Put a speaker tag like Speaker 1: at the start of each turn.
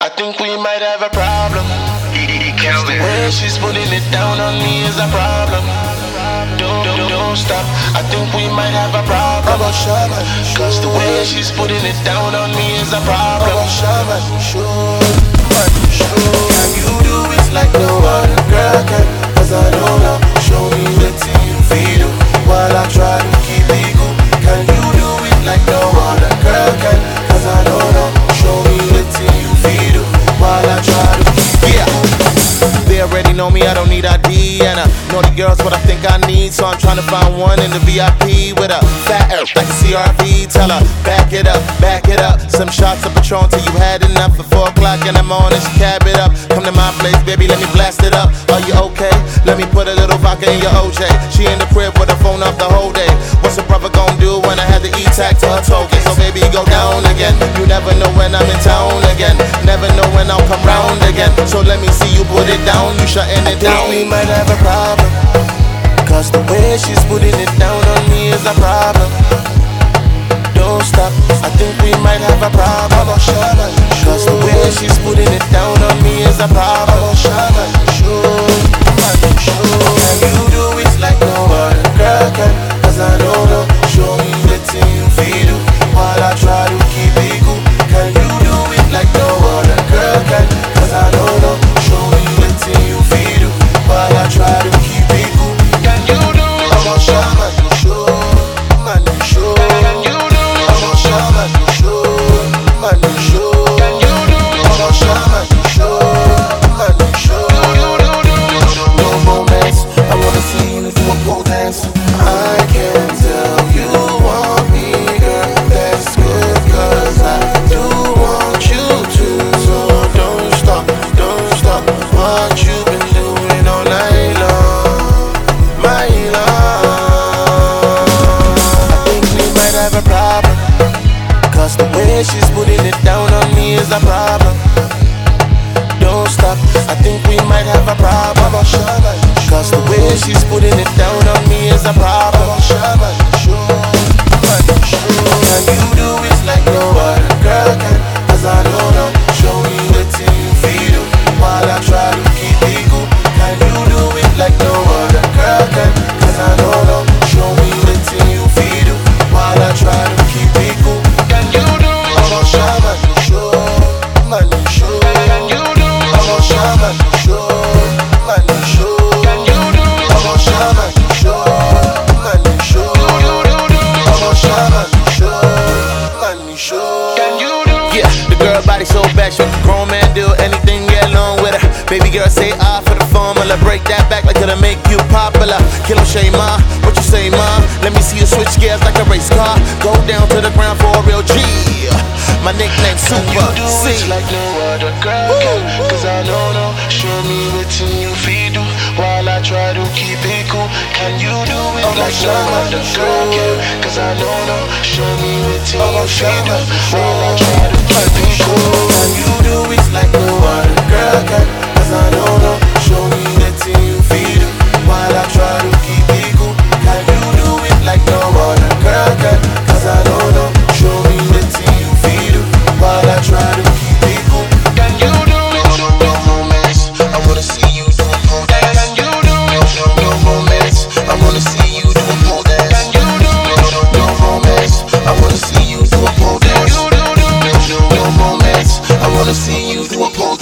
Speaker 1: I think we might have a problem. The way she's putting it down on me is a problem. Don't stop. I think we might have a problem. Cause the way she's putting it down on me is a problem. Can you do it like no other girl can? Cause I don't know. Show me what you feel while I try to keep it cool. Can you do it like no other girl can? Cause I don't know. Show me what you feel while I try to keep it cool. They already know me, I don't need ID. And I know the girls what I think I need. So I'm trying to find one in the VIP with a fat air like a CRV. Tell her, back it up, back it up. Some shots of Patron till you had enough. At 4 o'clock in the morning, she cab it up. Come to my place, baby, let me blast it up. Are you okay? Let me put a little vodka in your OJ. She in the crib with her phone off the whole day. What's a brother gon' do when I had the E-tag to her token? So baby, go down again. You never know when I'm in town again. Never know when I'll come round again. So let me see you put it down. You shutting it down. We might have a problem. Cause the way she's putting it down on me is a problem. Don't stop. I think we might have a problem. Cause the way she's putting it down on me is a problem. Can you do it like no other girl can? Cause I don't know. Show me the thing you feel while I try to keep it cool. Can you do it like no other girl can? Cause I don't know. Show me the thing you feel while I try to keep it cool. Can you do it? I'm a shaman, you show, man, you show. Can you do it? I'm a shaman, you show, man, you show. Can you do it? I'm a shaman, you show, man, you show. No moments, I wanna see you do a pole dance. I can tell you want me, girl, that's good, cause I do want you to. So don't stop what you've been doing all night long, my love. I think we might have a problem. Cause the way she's putting it down on me is a problem. Don't stop, I think we might have a problem. Cause the way she's putting it down on me is a problem. Can you do it like no other girl can? Cause I don't know. Show me what you feel while I try to keep it cool. Can you do it like no other girl can? Cause I don't know. Show me what you feel while I try to keep it cool. Can you do it? I'm a shaman, you show, man, you show. Can you do it? I'm a shaman, you show, man, you show. Can you do it? I'm a shaman, you show, man, you show. I'm a shaman, you show, man, you show. Can you do it? Yeah, the girl body so bad, she grown man do anything, get along with her. Baby girl say ah for the formula, break that back like it'll make you popular. Kill him, Shay Ma, what you say, Ma? Let me see you switch gears like a race car. Go down to the ground for a real G. My nickname Super C. Like no other girl can, cause I don't know. Show me what you feel while I try to keep it cool. Can you do it like no other girl can? Cause I don't know. Show me what you feel while I try to keep it cool. Can you do it like no other girl can? Cause I don't know. Show me what you feel while I try to keep it cool. Can you do it like no other girl can? Cause I don't know. Show me what you feel while I try to keep it cool. Can you do it? No romance, I wanna see you do a pole dance. Can you do it? No romance, I wanna see you do a pole dance. Can you do it? No romance, I wanna see you do a pole dance. No romance, I wanna see you do a pole dance.